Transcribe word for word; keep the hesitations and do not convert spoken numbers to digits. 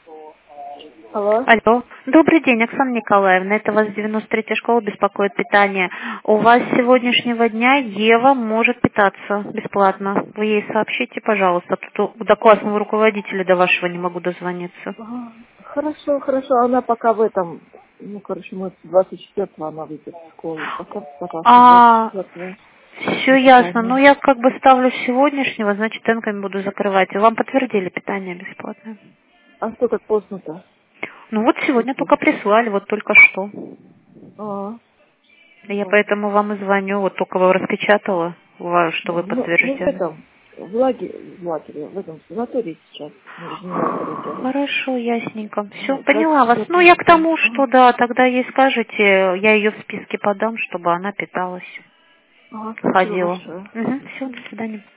Алло. Алло. Добрый день, Оксана Николаевна. Это вас девяносто третья школа беспокоит питание. У вас с сегодняшнего дня Ева может питаться бесплатно. Вы ей сообщите, пожалуйста. Тут до классного руководителя до вашего не могу дозвониться. Ага. Хорошо, хорошо. Она пока в этом, ну, короче, мы двадцать четвёртого она выйдет в школу. Пока, пока А, двадцать четвёртого. все ясно. Ну, я как бы ставлю с сегодняшнего, значит, энками буду закрывать. Вам подтвердили питание бесплатное? А что так поздно-то? Ну, вот сегодня только прислали, вот только что. А, Я вот. поэтому вам и звоню, вот только вы распечатала, ва- что вы Ну, мы в подтверждены. этом, в лагере, в лагере, в этом санатории сейчас, в Нижнем Новгороде. Хорошо, ясненько. Все, Вот, поняла вас. Ну, я к двадцать четвёртого. тому, что Ага, да, тогда ей скажете, я ее в списке подам, чтобы она питалась, ага, спасибо ходила. большое. Угу, все, до свидания.